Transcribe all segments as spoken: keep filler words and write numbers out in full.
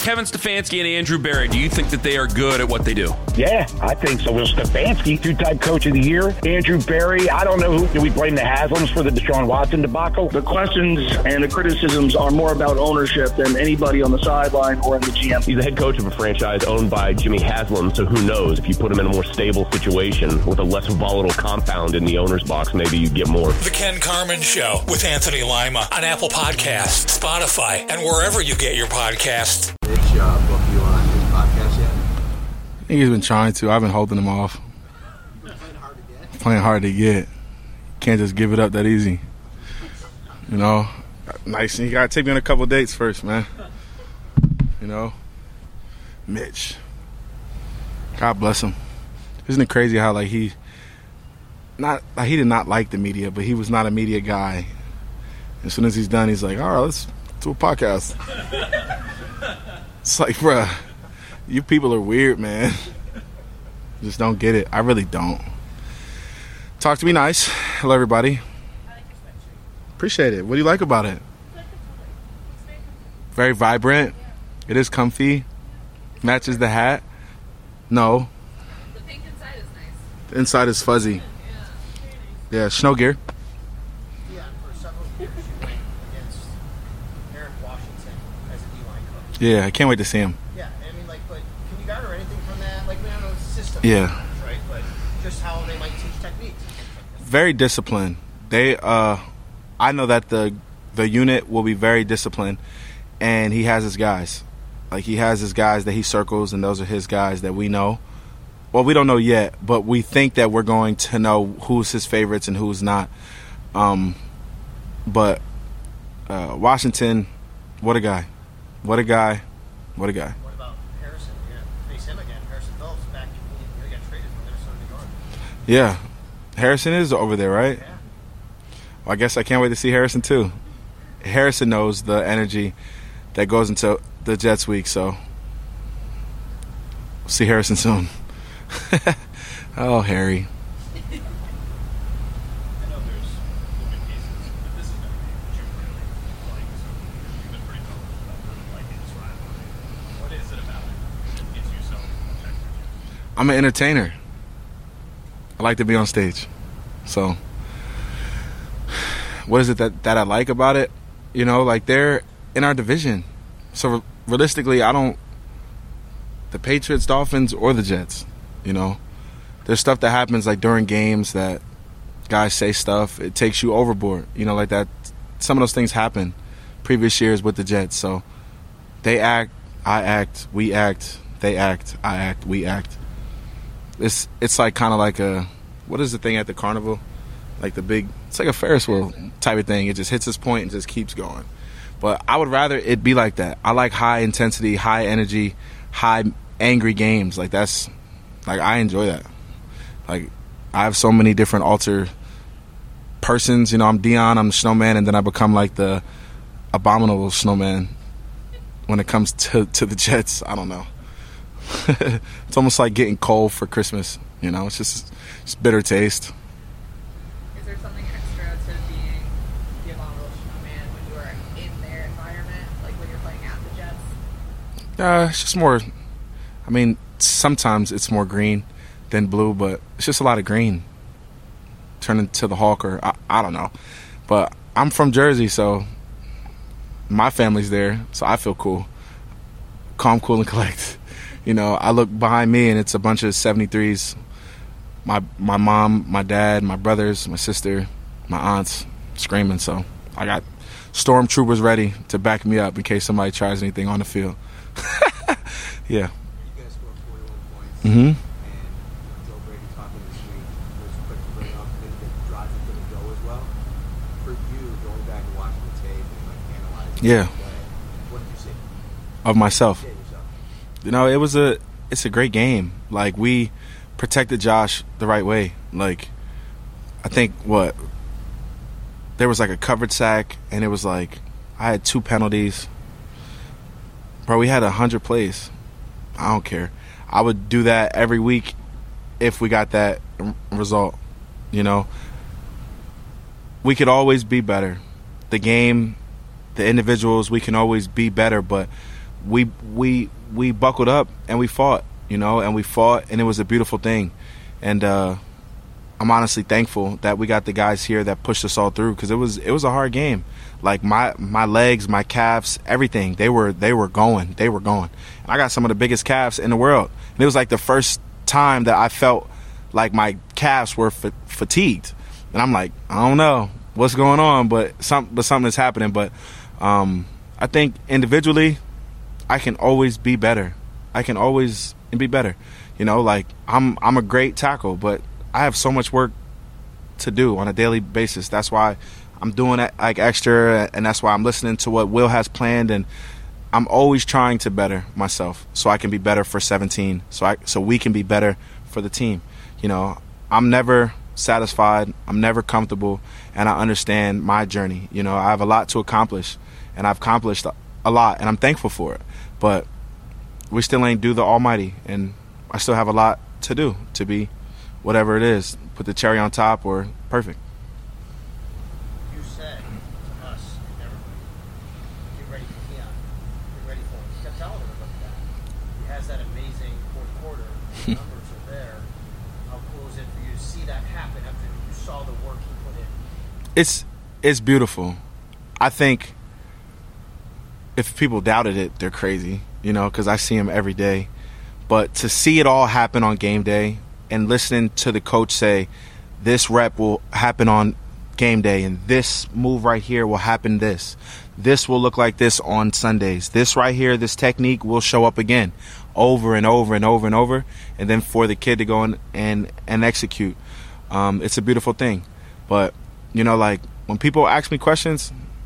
Kevin Stefanski and Andrew Berry, do you think that they are good at what they do? Yeah, I think so. Well, Stefanski, two-time coach of the year. Andrew Berry, I don't know who. Do we blame the Haslams for the Deshaun Watson debacle? The questions and the criticisms are more about ownership than anybody on the sideline or in the G M. He's the head coach of a franchise owned by Jimmy Haslam, so who knows? If you put him in a more stable situation with a less volatile compound in the owner's box, maybe you get more. The Ken Carman Show with Anthony Lima on Apple Podcasts, Spotify, and wherever you get your podcasts. Mitch, uh, book you on his podcast yet? I think he's been trying to. I've been holding him off. Playing hard to get? Playing hard to get. Can't just give it up that easy. You know? Nice. You got to take me on a couple dates first, man. You know? Mitch. God bless him. Isn't it crazy how, like, he not like he did not like the media, but he was not a media guy. As soon as he's done, he's like, all right, let's do a podcast. It's like, bruh, you people are weird, man. Just don't get it. I really don't. Talk to me nice. Hello, everybody. Appreciate it. What do you like about it? Very vibrant. It is comfy. Matches the hat. No. The pink inside is nice. The inside is fuzzy. Yeah, snow gear. Yeah, for several years you went against Eric Washington as a D-line coach. Yeah, I can't wait to see him. Yeah, I mean, like, but can you garner anything from that? Like, we don't know the system. Yeah. Right? But just how they might teach techniques. Very disciplined. They, uh, I know that the the unit will be very disciplined, and he has his guys. Like, he has his guys that he circles, and those are his guys that we know. Well, we don't know yet, but we think that we're going to know who's his favorites and who's not. Um, but uh, Washington, what a guy. What a guy. What a guy. What about Harrison? You're going to face him again. Harrison Phillips back. He got traded from Minnesota to York. Yeah. Harrison is over there, right? Yeah. Well, I guess I can't wait to see Harrison, too. Harrison knows the energy that goes into the Jets week, so we'll see Harrison soon. Oh, Harry. I know there's moving pieces, but this is going to be what you really like. So you've been pretty vocal about really liking this rivalry. What is it about it that gets you so affected? I'm an entertainer. I like to be on stage. So what is it that, that I like about it? You know, like, they're in our division. So realistically, I don't – the Patriots, Dolphins, or the Jets, you know. There's stuff that happens, like, during games that guys say stuff. It takes you overboard, you know, like that. Some of those things happen previous years with the Jets. So they act, I act, we act, they act, I act, we act. It's it's like kind of like a – what is the thing at the carnival? Like the big – it's like a Ferris wheel type of thing. It just hits its point and just keeps going. But I would rather it be like that. I like high intensity, high energy, high angry games. Like, that's – like, I enjoy that. Like, I have so many different alter persons. You know, I'm Dion, I'm the snowman, and then I become like the abominable snowman when it comes to, to the Jets. I don't know. It's almost like getting coal for Christmas. You know, it's just it's bitter taste. Is there something extra to being the abominable snowman when you are in their environment, like when you're playing at the Jets? Uh, it's just more, I mean, sometimes it's more green than blue, but it's just a lot of green. Turn into the Hulk, or I, I don't know. But I'm from Jersey, so my family's there, so I feel cool. Calm, cool, and collect. You know, I look behind me, and it's a bunch of seventy-threes. My my mom, my dad, my brothers, my sister, my aunts screaming. So I got stormtroopers ready to back me up in case somebody tries anything on the field. Yeah. You guys scored forty-one points. Mm-hmm. And Joe Brady talking this week was quick to bring up things that drives him to the go as well. For you, going back and watching the tape and like analyzing Yeah. the play, what did you see? Of myself. Yeah, yourself. You know, it was a it's a great game. Like, we protected Josh the right way. Like, I think what there was like a covered sack, and it was like I had two penalties. Bro, we had a hundred plays. I don't care. I would do that every week if we got that r- result. You know, we could always be better. The game, the individuals, we can always be better, but we we we buckled up and we fought, you know, and we fought, and it was a beautiful thing. And uh, I'm honestly thankful that we got the guys here that pushed us all through, because it was it was a hard game. Like my my legs, my calves, everything, they were they were going, they were going. And I got some of the biggest calves in the world, and it was like the first time that I felt like my calves were fa- fatigued. And I'm like, I don't know what's going on, but some but something is happening. But um, I think individually, I can always be better. I can always be better. You know, like I'm I'm a great tackle, but I have so much work to do on a daily basis. That's why I'm doing it like extra, and that's why I'm listening to what Will has planned, and I'm always trying to better myself so I can be better for seventeen, so I so we can be better for the team. You know, I'm never satisfied. I'm never comfortable, and I understand my journey. You know, I have a lot to accomplish, and I've accomplished a lot, and I'm thankful for it. But we still ain't do the almighty, and I still have a lot to do to be whatever it is, put the cherry on top or perfect. You said to us and everybody, get ready for Keon, get ready for him. You kept telling everybody that. He has that amazing fourth quarter, the numbers are there. How cool is it for you to see that happen after you saw the work he put in? It's it's beautiful. I think if people doubted it, they're crazy, you know, because I see him every day. But to see it all happen on game day and listening to the coach say, this rep will happen on game day, and this move right here will happen this. This will look like this on Sundays. This right here, this technique will show up again over and over and over and over, and then for the kid to go in and, and execute. Um, it's a beautiful thing. But, you know, like when people ask me questions,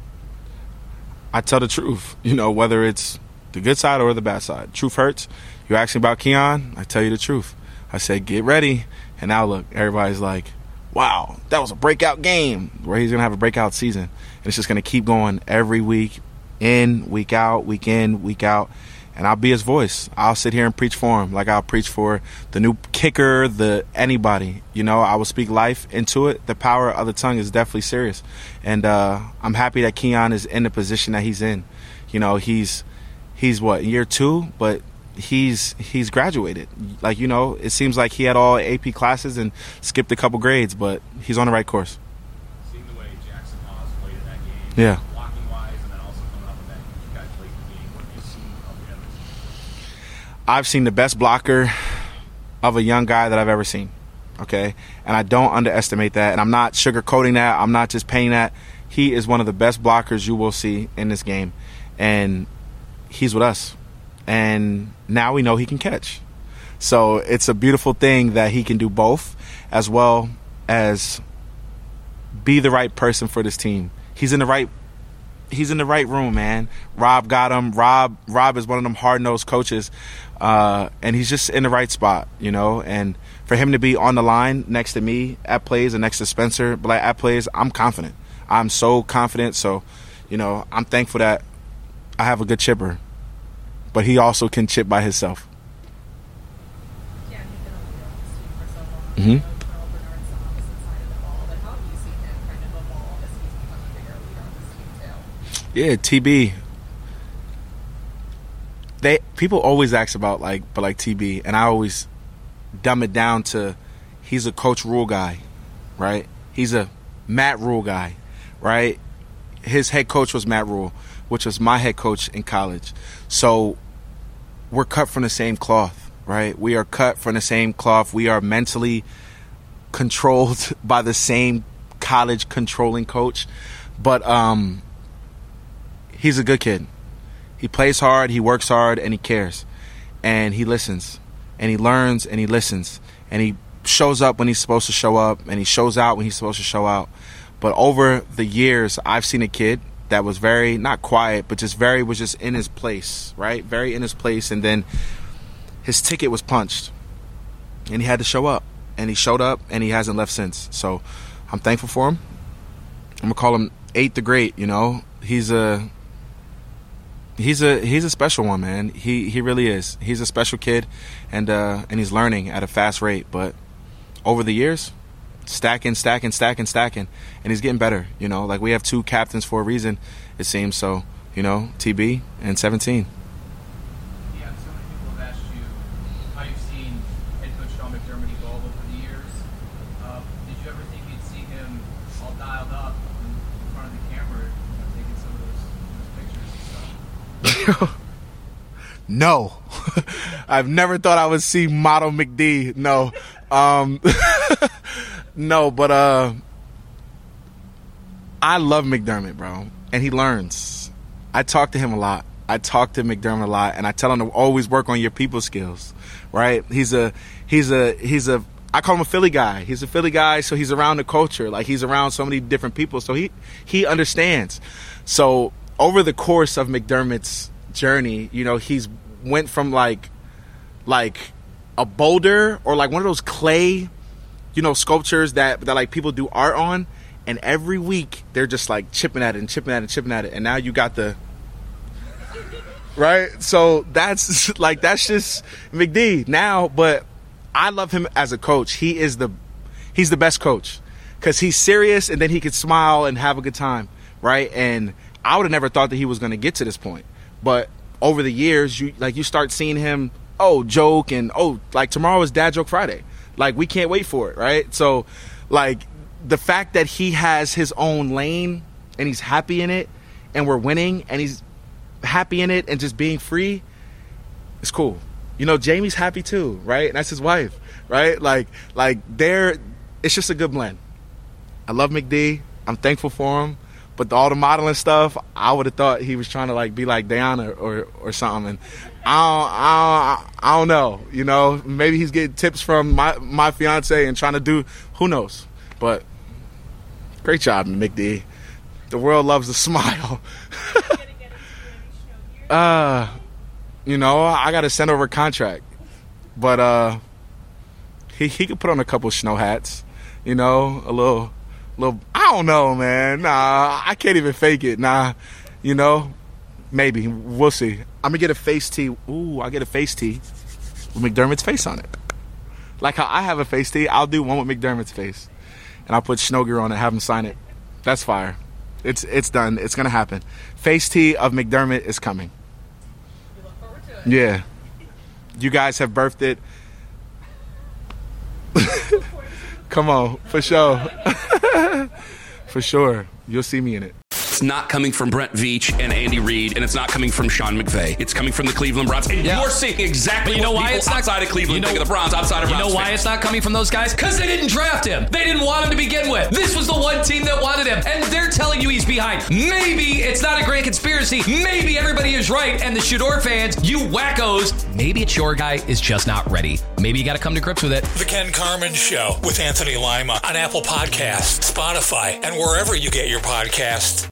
I tell the truth, you know, whether it's the good side or the bad side. Truth hurts. You ask me about Keon, I tell you the truth. I say, get ready. And now look, everybody's like, wow, that was a breakout game. Where he's going to have a breakout season. And it's just going to keep going every week, in, week out, week in, week out. And I'll be his voice. I'll sit here and preach for him like I'll preach for the new kicker, the anybody. You know, I will speak life into it. The power of the tongue is definitely serious. And uh, I'm happy that Keon is in the position that he's in. You know, he's, he's what, year two? But he's he's graduated. Like, you know, it seems like he had all A P classes and skipped a couple grades, but he's on the right course. Seeing the way Jackson Haas played in that game, yeah, blocking wise, and then also coming up with that huge catch late in the game, what have you seen of him? I've seen the best blocker of a young guy that I've ever seen. Okay, and I don't underestimate that, and I'm not sugarcoating that. I'm not just painting that. He is one of the best blockers you will see in this game, and he's with us. And now we know he can catch. So it's a beautiful thing that he can do both, as well as be the right person for this team. He's in the right he's in the right room, man. Rob got him. Rob Rob is one of them hard-nosed coaches, uh, and he's just in the right spot, you know. And for him to be on the line next to me at plays and next to Spencer Black at plays, I'm confident. I'm so confident. So, you know, I'm thankful that I have a good chipper. But he also can chip by himself. Yeah, he's been on the team for so long. Mm-hmm. You know, Terrell Bernard's on the opposite side of the ball. But how have you seen him kind of evolve as he's become a bigger leader on this team too? Yeah, T B. They people always ask about like, but like T B, and I always dumb it down to he's a Coach Rule guy, right? He's a Matt Rule guy, right? His head coach was Matt Rule, which was my head coach in college. So we're cut from the same cloth, right? We are cut from the same cloth. We are mentally controlled by the same college controlling coach. But um, he's a good kid. He plays hard, he works hard, and he cares. And he listens. And he learns and he listens. And he shows up when he's supposed to show up. And he shows out when he's supposed to show out. But over the years, I've seen a kid that was very, not quiet, but just very, was just in his place, right? Very in his place. And then his ticket was punched. And he had to show up. And he showed up, and he hasn't left since. So I'm thankful for him. I'm going to call him Eight the Great, you know. He's a... He's a he's a special one, man. He he really is. He's a special kid, and uh, and he's learning at a fast rate. But over the years, stacking, stacking, stacking, stacking, and he's getting better. You know, like we have two captains for a reason, it seems. So, you know, T B and seventeen. McDermott evolve over the years. Uh, did you ever think you'd see him all dialed up in, in front of the camera, you know, taking some of those, those pictures and stuff? No. I've never thought I would see model McD. No. Um, no, but uh, I love McDermott, bro. And he learns. I talk to him a lot. I talk to McDermott a lot, and I tell him to always work on your people skills, right? He's a, he's a, he's a, I call him a Philly guy. He's a Philly guy, so he's around the culture. Like, he's around so many different people, so he, he understands. So over the course of McDermott's journey, you know, he's went from like, like a boulder or like one of those clay, you know, sculptures that, that like people do art on. And every week they're just like chipping at it and chipping at it and chipping at it. And now you got the, right? So that's like, that's just McD now. But I love him as a coach. He is the, he's the best coach because he's serious and then he could smile and have a good time, right? And I would have never thought that he was going to get to this point. But over the years, you like you start seeing him, oh, joke and, oh, like tomorrow is Dad Joke Friday. Like, we can't wait for it, right? So, like, the fact that he has his own lane and he's happy in it and we're winning and he's happy in it and just being free, it's cool. You know, Jamie's happy too, right? And that's his wife, right? Like, like they're, it's just a good blend. I love McD. I'm thankful for him. But the, all the modeling stuff, I would have thought he was trying to like be like Diana or, or something. And I don't, I, don't, I don't know. You know, maybe he's getting tips from my, my fiance and trying to do, who knows? But great job, McD. The world loves a smile. uh, you know, I got to send over a contract. But uh, he he could put on a couple snow hats. You know, a little... Little, I don't know, man. Nah, I can't even fake it. Nah, you know, maybe we'll see. I'm gonna get a face tee. Ooh, I get a face tee with McDermott's face on it. Like how I have a face tee, I'll do one with McDermott's face, and I'll put snow gear on it, have him sign it. That's fire. It's it's done. It's gonna happen. Face tee of McDermott is coming. We look forward to it. Yeah, you guys have birthed it. Come on, for sure. For sure. You'll see me in it. It's not coming from Brent Veach and Andy Reid, and it's not coming from Sean McVay. It's coming from the Cleveland Browns. And Yeah. you're seeing exactly But you know what why people it's not- outside of Cleveland you know- think of the Browns, outside of You Browns know why fans. it's not coming from those guys? Because they didn't draft him. They didn't want him to begin with. This was the one team that wanted him, and they're telling you he's behind. Maybe it's not a grand conspiracy. Maybe everybody is right, and the Shador fans, you wackos, maybe it's your guy is just not ready. Maybe you got to come to grips with it. The Ken Carman Show with Anthony Lima on Apple Podcasts, Spotify, and wherever you get your podcasts.